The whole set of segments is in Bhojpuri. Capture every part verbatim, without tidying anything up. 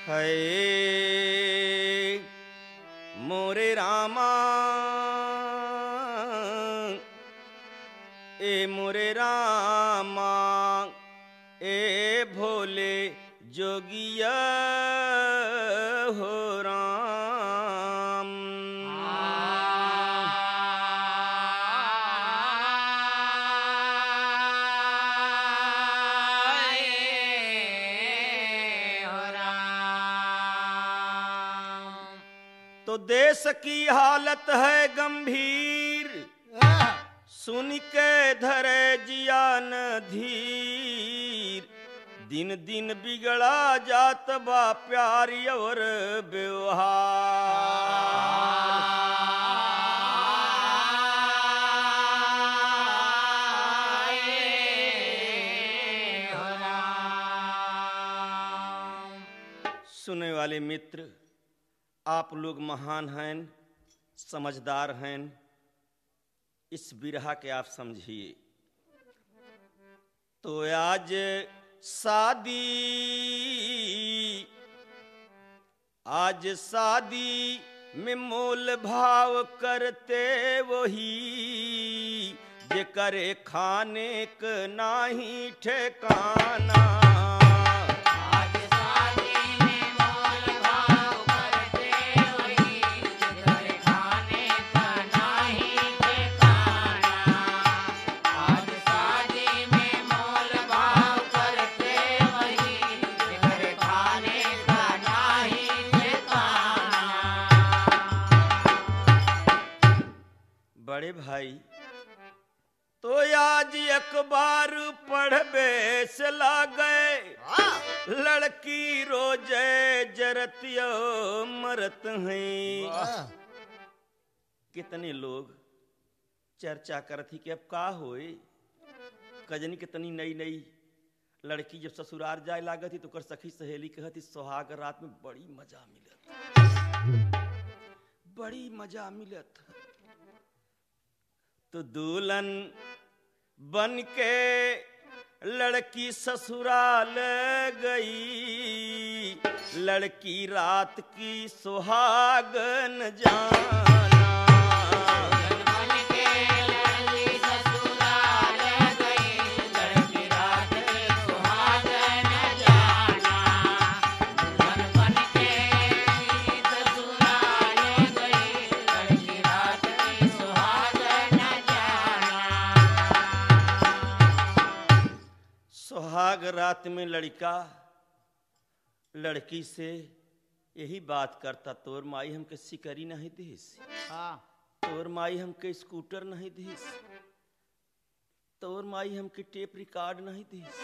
है मोरे रामा ए मोरे रामा ए भोले जोगिया हो राम। तो देश की हालत है गंभीर, सुन के धरे जिया न धीर। दिन दिन बिगड़ा जात बा प्यार और व्यवहार। सुनने वाले मित्र, आप लोग महान हैं, समझदार हैं, इस बिरहा के आप समझिए। तो आज शादी आज शादी में मोल भाव करते वही, जे करे खाने क नाही ठिकाना। बड़े भाई, तो आज अखबार पढ़बे से लागे, लड़की रोजे जरतियो मरत हैं। कितने लोग चर्चा करती कि अब का होए, कजनी कितनी नई नई लड़की जब ससुराल जाए लागत थी तो कर सखी सहेली कहती सुहाग रात में बड़ी मजा मिलत, बड़ी मजा मिलत। तो दुल्हन बन के लड़की ससुराल गई, लड़की रात की सुहागन जाना। सुहाग रात में लड़का लड़की से यही बात करता, तोर माई हमके सिकरी नहीं दीस, तोर माई हमके स्कूटर नहीं दीस, तोर माई हमके टेप रिकॉर्ड नहीं दीस,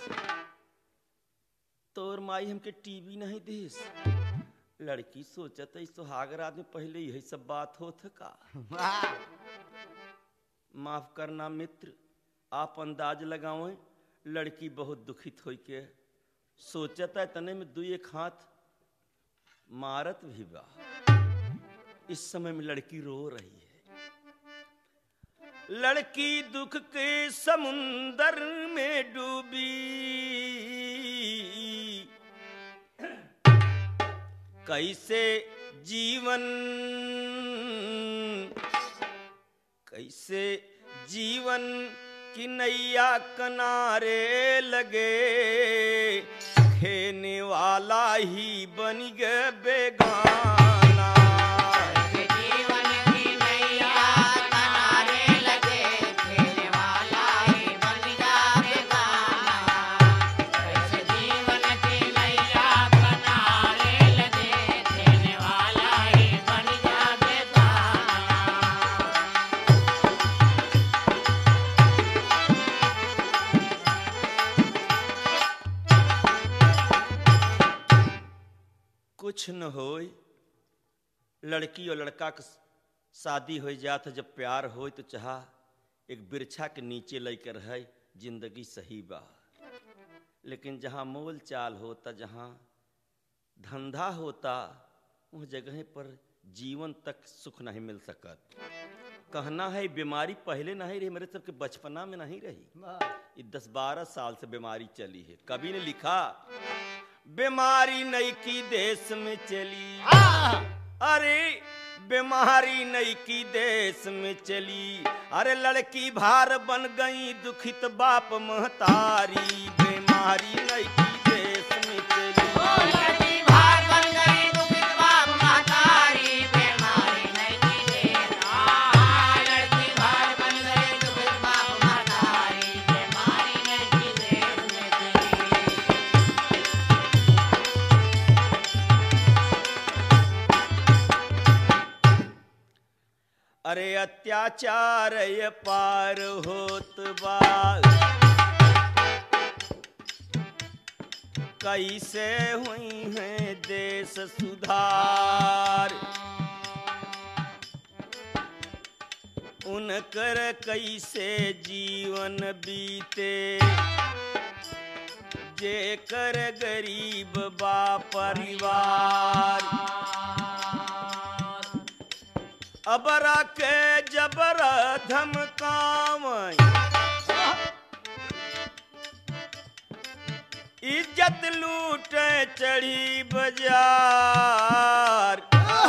तोर माई हमके टीवी नहीं दीस। लड़की सोचत है सुहाग रात में पहले यही सब बात होत का। माफ करना मित्र, आप अंदाज लगावें। लड़की बहुत दुखित होई के सोचता है तने में दू एक हाथ मारत भी बा। इस समय में लड़की रो रही है। लड़की दुख के समुंदर में डूबी, कैसे जीवन कैसे जीवन कि नैया किनारे लगे, खेने वाला ही बन गए बेगाना। जीवन की नैया किनारे लगे, खेने वाला ही बन गया बेगाना। कैसे जीवन की नैया किनारे लगे, खेने वाला ही बन गया बेगाना। कुछ न होए, लड़की और लड़का का शादी हो जात। जब प्यार हो तो चाहा एक बिरछा के नीचे लेकर है जिंदगी सही बा। लेकिन जहाँ मोल चाल होता, जहाँ धंधा होता, उस जगह पर जीवन तक सुख नहीं मिल सकत। कहना है बीमारी पहले नहीं रही, मेरे सबके बचपना में नहीं रही, ये दस बारह साल से बीमारी चली है। कवि ने लिखा बीमारी नई की देश में चली, अरे बीमारी नई की देश में चली, अरे लड़की भार बन गई दुखित बाप महतारी, बीमारी नई की देश में चली, लड़की भार बन गई दुखित बाप महतारी, बीमारी नई की देश, लड़की भार बन गई दुखित बाप महतारी, बीमारी नई की देश में चली। अरे अत्याचार ये पार होत बा, कैसे हुई है देश सुधार, उनकर कैसे जीवन बीते, जेकर गरीब बा परिवार, अबरा के जबर धमकावई, इज्जत लूटे चढ़ी बाजार,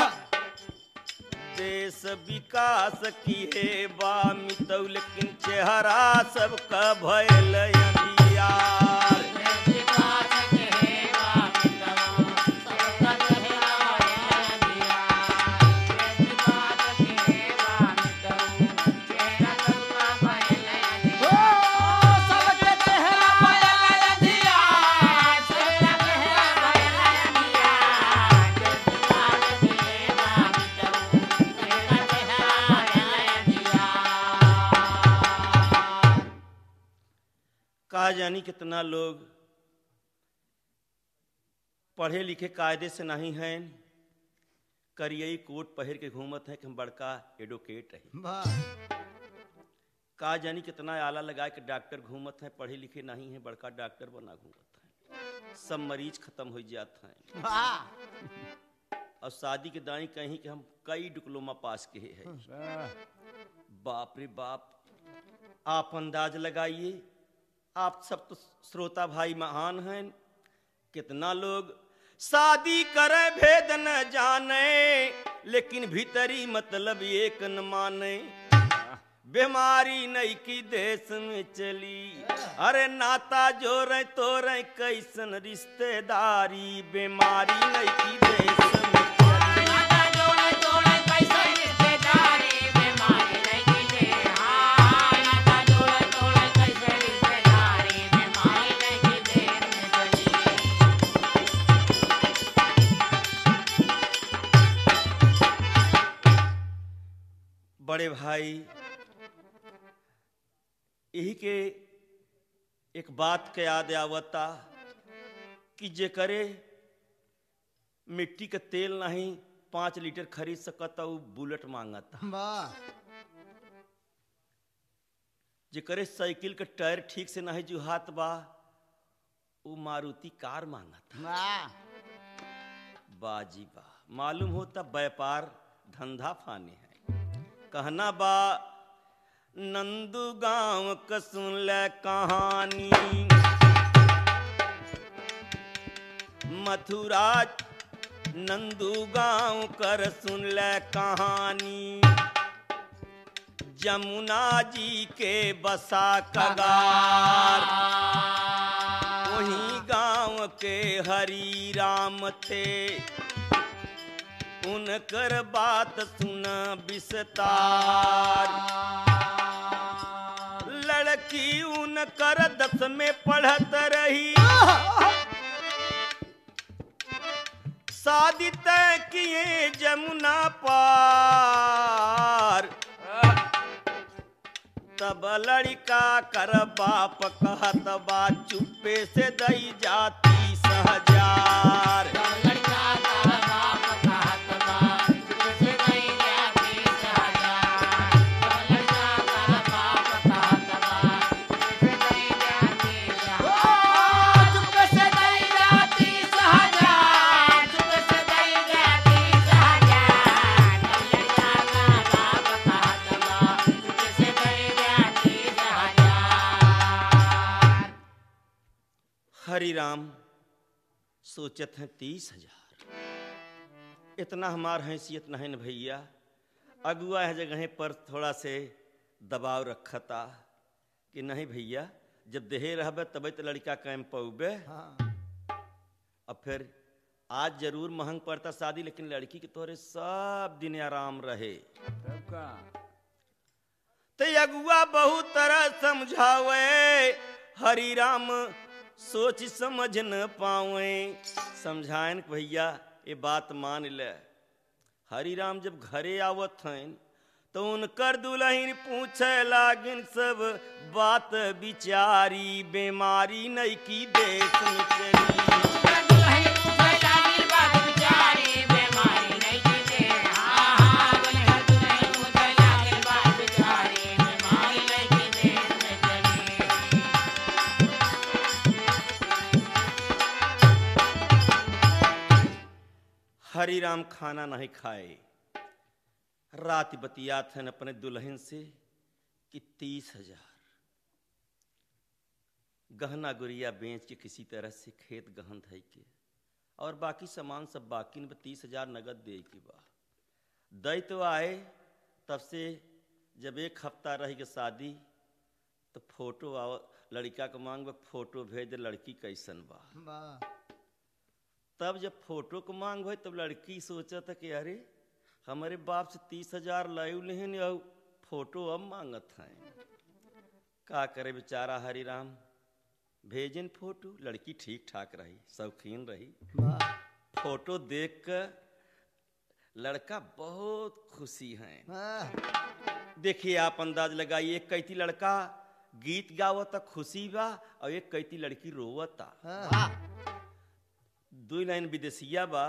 देश विकास की है बा मितौ, लेकिन चेहरा सबका भयल अंधियार, कहा जानी कितना लोग पढ़े लिखे कायदे से नहीं हैं, करियई कोट पहिर के घूमत हैं कि हम बड़का एडवोकेट रही, कहा जानी कितना आला लगा के डॉक्टर घूमत हैं, पढ़े लिखे नहीं हैं, बड़का डॉक्टर बना घूमत हैं, सब मरीज खत्म हो जाते हैं, और शादी के दाई कहीं कि हम कई डिप्लोमा पास किए हैं, बाप रे बाप। आप अंदाज लगाइए, आप सब तो श्रोता भाई महान हैं, कितना लोग शादी करे भेद न जाने, लेकिन भीतरी मतलब एक न माने, बीमारी नई की देश में चली, अरे नाता जोरे तोरे कैसन रिश्तेदारी, बीमारी नई की देश में चली, नाता जोड़े तोड़े कैसन रिश्तेदारी, बीमारी नई की देश, हाँ नाता जोड़े तोड़े कैसन रिश्तेदारी, बीमारी नई की देश में चली। बड़े भाई यही के एक बात के याद आवता कि जे करे मिट्टी का तेल नहीं पांच लीटर खरीद सकता, वो बुलेट मांगता, जे करे साइकिल का टायर ठीक से नहीं जुहात बा, वो मारुति कार मांगता, बाजी बा। मालूम होता व्यापार धंधा फाने है। कहना बा नंदू गांव का सुन ले कहानी, मथुरा नंदू गांव कर सुन ले कहानी, जमुना जी के बसा कगार, वहीं गांव के हरि राम थे, उनकर बात सुन विस्तार, लड़की उनकर दस में पढ़त रही, शादी तय किए जमुना पार, तब लड़का कर बाप कहत बा, चुप्पे से दई जाती सहजार, हरि राम सोचत हैं तीस हजार, इतना हमार हैसियत नहीं न भैया। अगुआ है जगह पर थोड़ा से दबाव रखता कि नहीं भैया, जब देहे रहबे तब तो लड़का कैम पौबे। हाँ। अब फिर आज जरूर महंग पड़ता शादी, लेकिन लड़की के तोरे सब दिन आराम रहे। तब का तो अगुआ बहुत तरह समझावे, हरि राम सोच समझ न पावे। समझाएन कि भैया ये बात मान ले। हरि राम जब घरे आवत हैं तो उनकर दुल्हन पूछे लागिन सब बात विचारी, बीमारी नहीं की देश में चली। हरि राम खाना नहीं खाए, रात बतियात हैं अपने दुल्हन से कि तीस हजार गहना गुड़िया बेच के किसी तरह से खेत गहन धई के और बाकी सामान सब बाकी में तीस हजार नगद दे के बा। दई तो आए तब से जब एक हफ्ता रही के शादी तो फोटो आव लड़का को मांग फोटो भेज दे लड़की कैसन बा। वाह। तब जब फोटो को मांग हो तब लड़की सोचा था कि अरे हमारे बाप से तीस हजार लायु लेहन और फोटो अब मांगत हैं। का करे बेचारा हरि राम, भेजन फोटो। लड़की ठीक ठाक रही, शौकीन रही। वाह। फोटो देख कर लड़का बहुत खुशी हैं। वाह। देखिए आप अंदाज लगाइए, एक कैती लड़का गीत गावता खुशी बा और एक कैती लड़की रोवता। वाह। दो लाइन विदेशिया बा।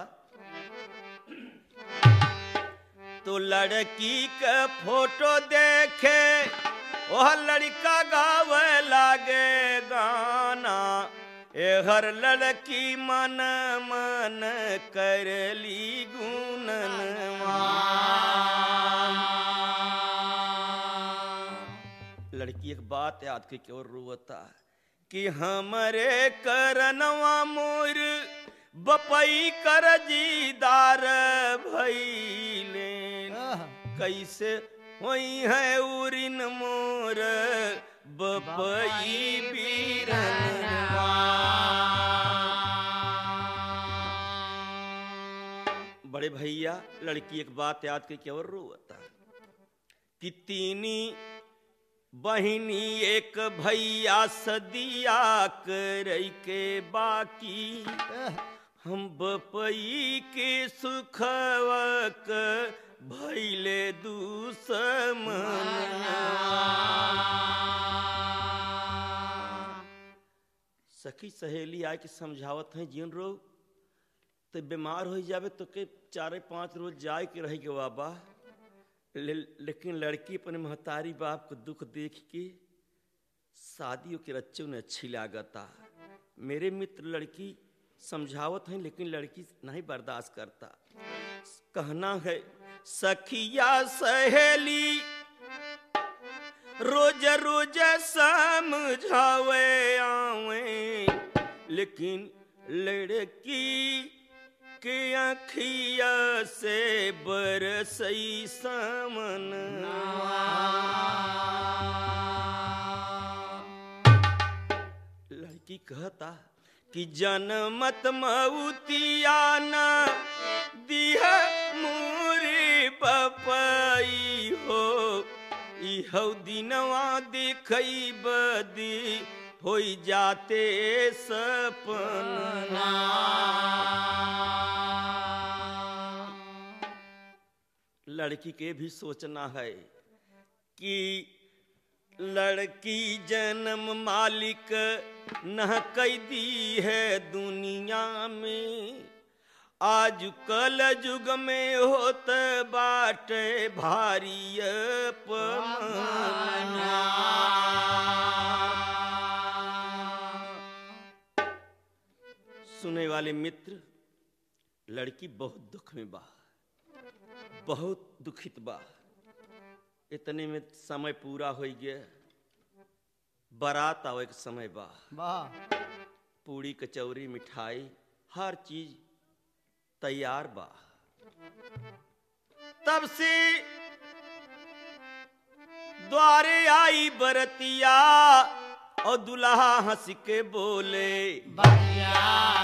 तो लड़की का फोटो देखे वह लड़का गावे लागे गाना, ए हर लड़की मन मन करली गुणनवा। लड़की एक बात याद के क्यों रोता कि हमरे करनवा मोर बपई कर जीदार भइले, कैसे होई है उरिन मोर बपई बीरनवा। बड़े भैया लड़की एक बात याद के क्यों रोता कि तीनी बहिनी एक भैया सदिया करई के बाकी, हम बपई के सुखवक भैले दुश्मन। सखी सहेली आए के समझावत हैं जिन रोग तो बीमार हो जावे तो के चारे पांच रोज जाए के रह के बाबा। ले, लेकिन लड़की अपने महतारी बाप को दुख देख के शादियों के रच्चों ने अच्छी लागता। मेरे मित्र लड़की समझावत हैं लेकिन लड़की नहीं बर्दाश्त करता। कहना है सखिया सहेली रोज रोज समझावे आवे, लेकिन लड़की के अखिया से बरसई समन। लड़की कहता कि जनमत मऊतिया न दिह मूरी बपई हो, इहौ दिनवा देखई बदी होई जाते सपना। लड़की के भी सोचना है कि लड़की जन्म मालिक न कैदी है दुनिया में, आज कल युग में होत बाटे भारी अपमाना। सुने वाले मित्र लड़की बहुत दुख में बा, बहुत दुखित बा। इतने में समय पूरा हो गया, बारात आवे के समय बा। वाह। पूड़ी कचौरी मिठाई हर चीज तैयार बा। तब से द्वारे आई बरतिया और दुल्हा हंस के बोले बतिया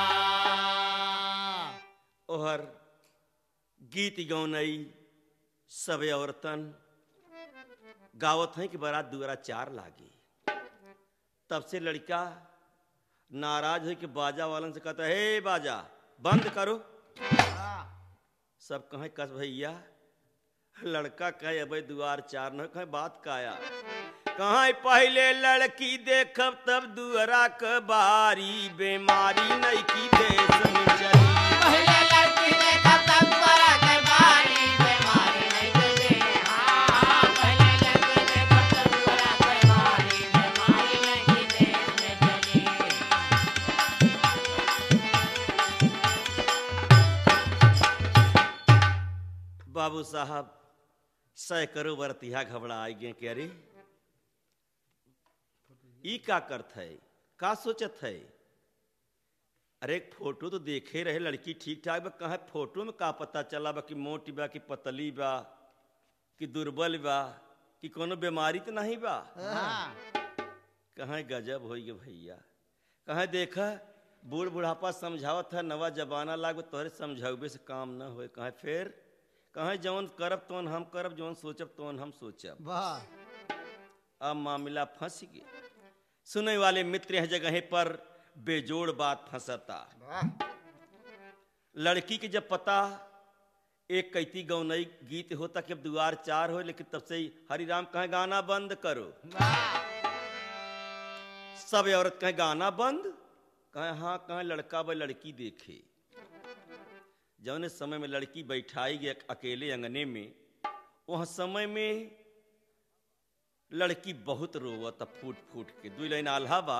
ओहर गीत गौनई सब औरतन गावत हैं कि बारात दुआरा चार लागी। तब से लड़का नाराज है कि बाजा वालन से कहता है हे बाजा बंद करो। सब कहें कस भैया लड़का कहे अब दुआर चार न कहे बात काया कहाँ पहले लड़की देखब तब दुआरा क बारी बीमारी नहीं की देश में चली। पहले लड़की देखा तब दुआरा के बारी बीमारी नहीं चली। हाँ पहले लड़की देखा तब दुआरा के बारी बीमारी नहीं देश में चली। बाबू साहब सैकड़ों बरतिया घबरा आई गए कि अरे ई का करत है का सोचत है। अरे एक फोटो तो देखे रहे लड़की ठीक ठाक बा कहा फोटो में का पता चला बा कि मोटी बा कि पतली बा कि दुर्बल बा कि कोनो बीमारी तो नहीं बा। कहाँ गजब हो गए भैया कहाँ देखा बूढ़ बुढ़ापा समझावत है नवा जमाना लाग तोहरे समझावे से काम न हो। कहाँ फिर कहाँ जौन करब तौन हम करब जौन सोचब तौन हम सोचब। अब मामला फंस गया। सुने वाले मित्र यह जगह पर बेजोड़ बात फंसता। लड़की के जब पता एक कैती गौनई गीत होता कि अब दुआर चार हो लेकिन तब से ही हरिराम कहे गाना बंद करो। सब औरत कहे गाना बंद कहे हाँ कहे लड़का व लड़की देखे। जौने समय में लड़की बैठाई गई अकेले अंगने में वह समय में लड़की बहुत रोवत फूट फूट के दुई लाइन आल्हा बा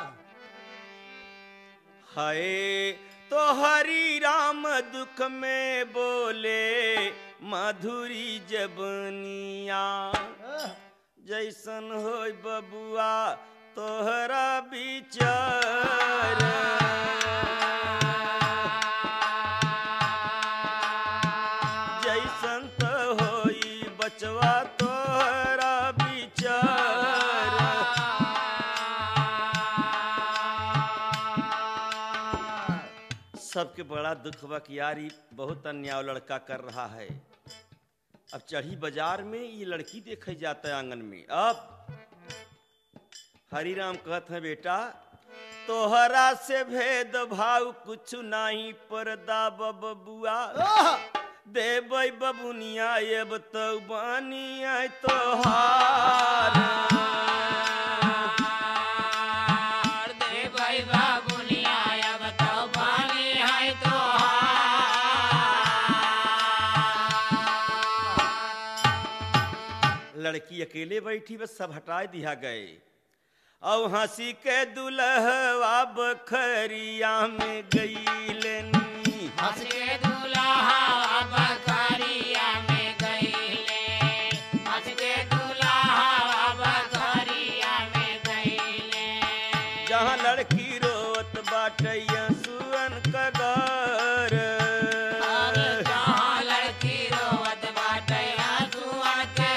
हाय तो हरि राम दुख में बोले माधुरी जबनिया जैसन होय बबुआ तोहरा विचार जैसन तो होई बचवा तोहरा विचार। सबके बड़ा दुख बा कि यार ये बहुत अन्याय लड़का कर रहा है। अब चढ़ी बाजार में ये लड़की देखे जाता है आंगन में। अब हरिराम कहते हैं बेटा तोहरा से भेद भाव कुछ नहीं पर्दा बबुआ देवई बबुनिया अब तो बानी आए तोहार देवई बबुनिया अब तो बानी है तोहार। लड़की अकेले बैठी बस सब हटाए दिया गए। अब हंसी के दुल्हवा बखरिया में गईलनी हंस के दुल्हा बखरिया में गईले हंस के दुल्हा बखरिया में गईले। जहाँ लड़की रोत बाटैया सुअन कगर जहाँ लड़की रोवत बाटे हंसुअन के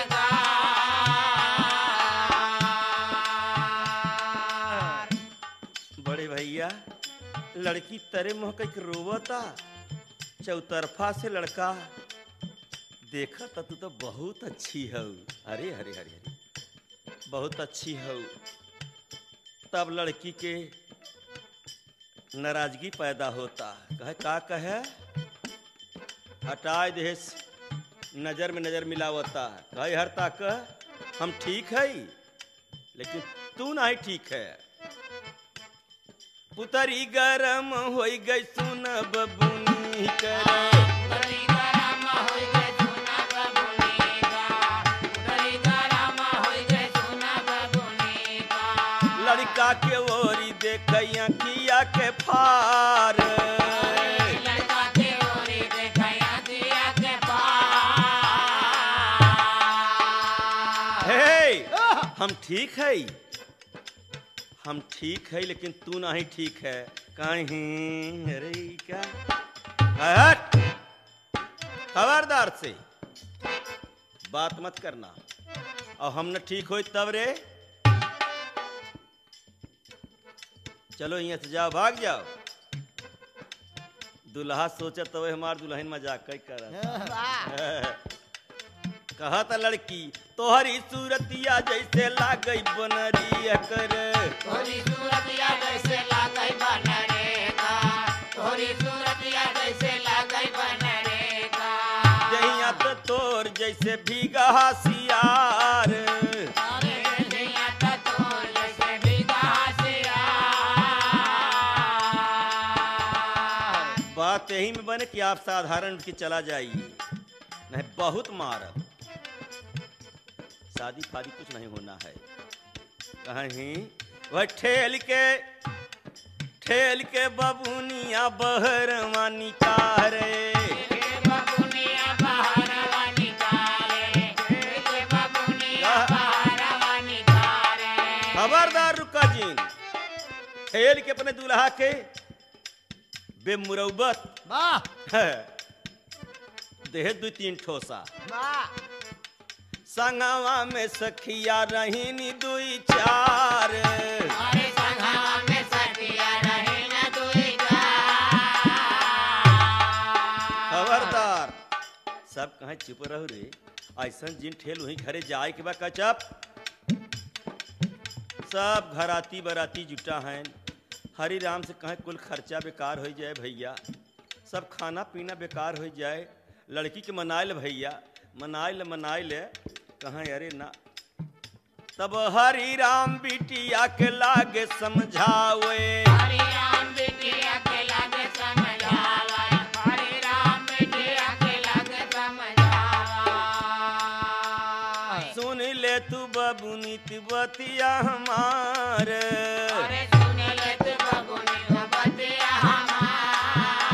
गार। बड़े भैया लड़की तरे मुँह कई रोवता चौतरफा से लड़का देखा तो तू तो बहुत अच्छी हो। अरे हरे हरे हरे बहुत अच्छी हो। तब लड़की के नाराजगी पैदा होता कहे का कहे हटाए दे नजर में नजर मिलावता कहे हर तक हम ठीक है लेकिन तू नहीं ठीक है। पुतरी गरम हो गई सुन बबुनी करे पुतरी गरम होई गई सुना बबुनी का पुतरी गरम होई गई सुना बबुनी का। लड़का के ओरी देखैया किया के फार लड़का के ओरी देखैया दिया के पार। हे हम ठीक है हम ठीक है लेकिन तू नहीं ठीक है। कहीं अरे क्या हट खबरदार से बात मत करना और हम न ठीक हो तब रे चलो यहाँ से जाओ भाग जाओ दुल्हा सोचा तो हमार दुल्हन मजाक कई कर कहा था लड़की तोहरी सूरतिया जैसे लागई बनरिया कर तोरी सूरतिया जैसे लागई बनरे का तोरी सूरतिया जैसे लागई बनरे का जहिया तो तोर जैसे भीगा सियार अरे जहिया तो तोर जैसे भीगा सियार बात यही में बने कि आप साधारण की चला जाइए नहीं बहुत मारब शादी फादी कुछ नहीं होना है कहीं वह ठेल के ठेल के बबुनिया बहरवा निकारे बबुनिया बहरवा निकारे बबुनिया बहरवा निकारे खबरदार रुका जीन ठेल के अपने दूल्हा के बेमुरौबत देह दू तीन ठोसा संगवा में सखिया रहीनी दुई चार अरे संगवा में सखिया रहीना दुई चार खबरदार सब कहे चुप रहो रे ऐसा जिन ठेल वही घरे जाए के बाद कचप सब घराती बराती जुटा हैं हरि राम से कहे कुल खर्चा बेकार हो जाए भैया सब खाना पीना बेकार हो जाए लड़की के मनाए ले भैया मनाए ले मनाए ले कहाँ अरे ना तब हरि राम बिटिया के लागे समझावे हरि राम बिटिया के लागे समझावा हरि राम बिटिया के लागे समझावा सुन ले तू बबुनी बतिया हमार अरे सुन ले तू बबुनी बतिया हमार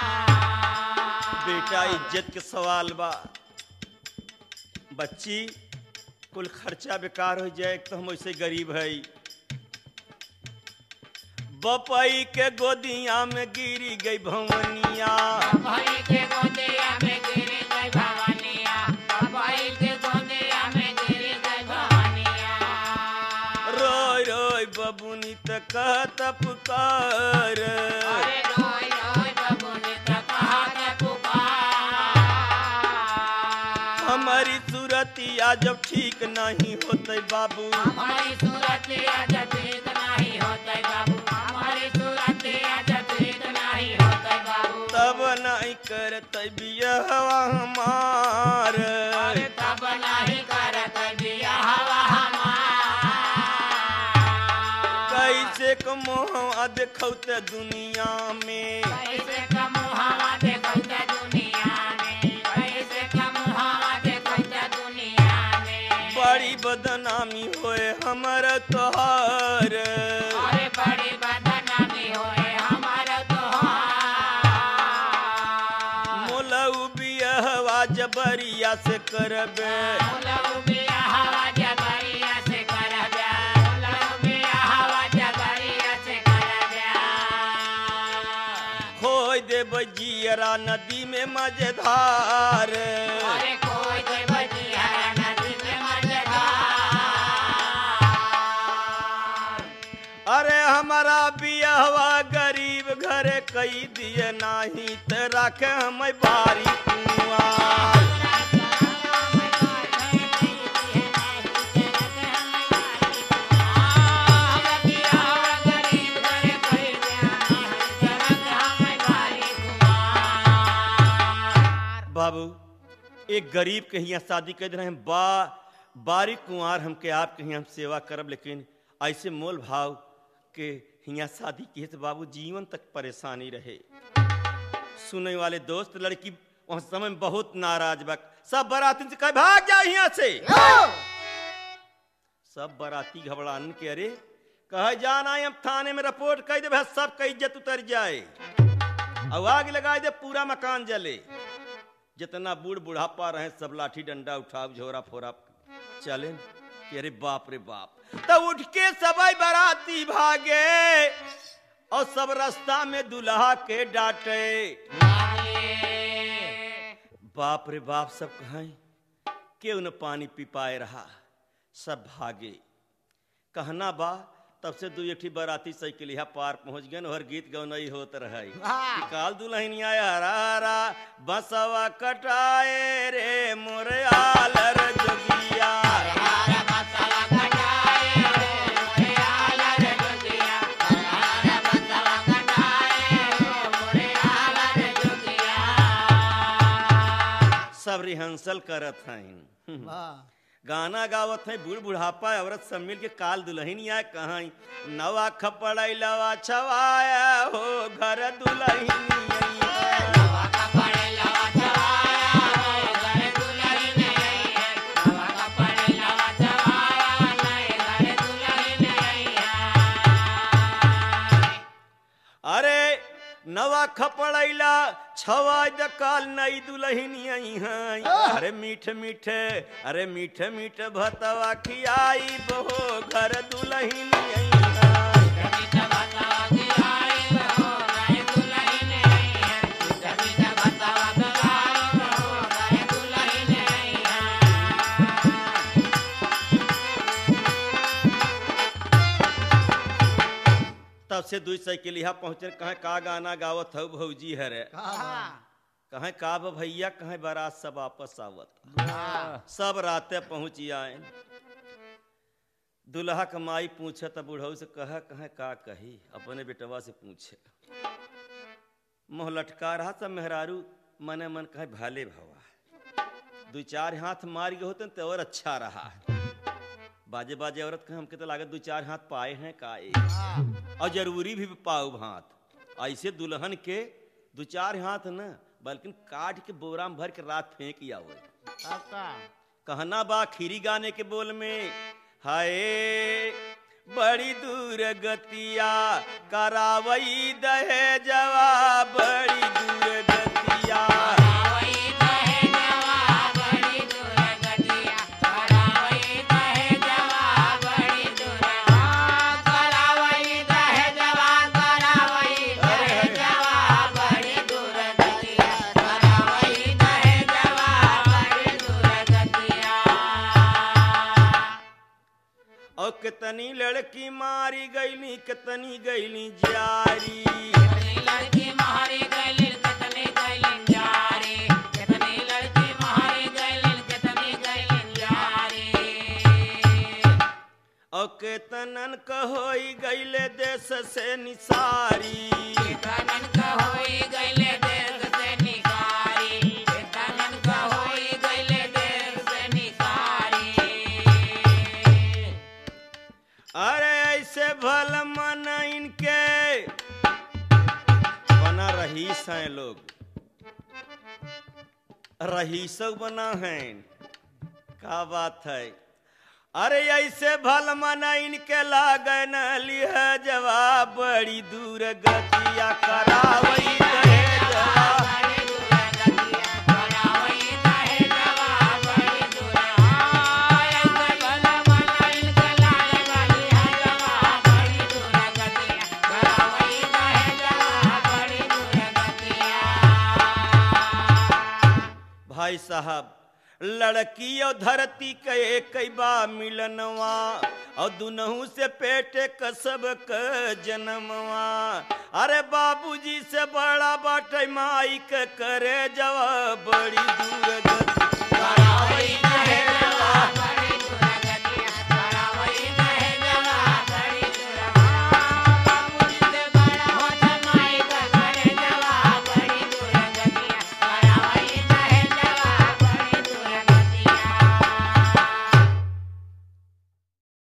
बेटा इज्जत के सवाल बा बच्ची कुल खर्चा बेकार हो जाए तो हम ऐसे गरीब है बपई के गोदिया में गिरी गई भवनिया भाई के गोदिया में गिरी गई भवानिया भाई के गोदिया में गिरी गई भवानिया रोय रोय बबुनी त कहत पुकार अरे रोई रोई बबुनी त कहत पुकार हमारी सूरतिया जब ठीक नहीं होते बाबू हमारी सूरतिया जब ठीक नहीं होते बाबू हमारी सूरतिया जब ठीक नहीं होते बाबू तब नहीं करते बियाहवा हमार अरे तब नहीं करत बियाहवा हमार कैसे कमोह देखौते दुनिया में कैसे कमुहावा देखौते दुनिया में कैसे कमुहावा देखौते दुनिया में बड़ी बदनामी होए हमर तोहार अरे बड़ी बदनामी होए हमारा तोहार मोलऊ बियाहवा जबरिया से करबे मोलऊ बियाहवा जबरिया से करबे मोलऊ बियाहवा जबरिया से करबे खोई दे बजियरा नदी में मजेदार अरे कोई दे बजिया नदी में मजेदार अरे हमारा बियाहवा गरीब घरे कई दिए नाही त राखे हम बारी कुआं बाबू एक गरीब के यहाँ शादी कर दे रहे हैं बा बारी कुंवार हमके आपके यहाँ सेवा करब लेकिन ऐसे मोल भाव के यहाँ शादी की है तो बाबू जीवन तक परेशानी रहे सुनने वाले दोस्त लड़की वहाँ समय में बहुत नाराज बा सब बाराती से कहे भाग जाओ यहाँ से सब बाराती घबरान के अरे कहे जाना हम थाने में रिपोर्ट कर दे सब का इज्जत उतर जाए और आग लगा दे पूरा मकान जले जितना बूढ़ बुढ़ापा रहे सब लाठी डंडा उठाओ झोरा फोरा चले कि अरे बाप रे बाप तब उठ के सबई बाराती भागे और सब रास्ता में दुल्हा के डांटे। बाप रे बाप, सब कहें केहू न पानी पी पाए रहा, सब भागे। कहना बा तब से दू एक बराती साइकिलिया पार पहुंच गए और गीत गौनई होत रहे। काल दुल्हनिया हरा हरा बसवा कटाए रे मोरे आलर जोगिया। सब रिहर्सल करत हैं, गाना गावत है, बूढ़ बुढ़ापा औरत सब मिल के काल दुल्हनिया कहाँ नवा खपड़ई लवा छवाया हो घर दुल्हनिया। अरे नवा खपड़ैला छवाय द काल नई दुल्हनिया हैं। अरे मीठ मीठ अरे मीठ मीठ भतवा खियाई बहो घर दुल्हनिया। तब से दुई साइकिलिया पहुंचे, कहे का गाना गावत हो भौजी हरे, कहे का भैया, कहे बारात सब वापस आवत। सब राते पहुंच आए। दुल्हा कमाई पूछे तब बुढ़ऊ से कहे कहे का कही, अपने बेटवा से पूछे। मोह लटका रहा सब मेहरारू मने मन कहे भाले भवा, दो चार हाथ मार गए होते तो और अच्छा रहा। बाजे बाजे औरत कहे हमके तो लागत दो चार हाथ पाए हैं काए, और जरूरी भी पाऊ हाथ। ऐसे दुल्हन के दो चार हाथ न बल्कि काट के बोरा में भर के रात फेंक आवो। कहना बा खीरी गाने के बोल में, हाय बड़ी दूर गतिया करावई दहेजवा, बड़ी दूर गतिया। कितनी लड़की मारी गईली, कितनी गईली जारी। कितनी लड़की मारी गईली, कितनी गईली जारी। कितनी लड़की मारी गईली, कितनी गईली जारी। और कितनन कहोई गईले देश से निसारी। कितनन कहोई गईले देश से निसारी। कितनन कहोई गईले देश से निसारी। अरे ऐसे भल मन इनके बना रहीस हैं लोग, रहीस बना है, क्या बात है। अरे ऐसे भल मन इनके लागन लिह जवाब, बड़ी दूर गतिया करावई दहेजवा। भाई साहब लड़की और धरती के कई बा मिलनवा, और दुनहु से पेटे कसब क जन्मवा। अरे बाबूजी से बड़ा बाटे माई के करे जवा, बड़ी दूर गति करावई दहेजवा।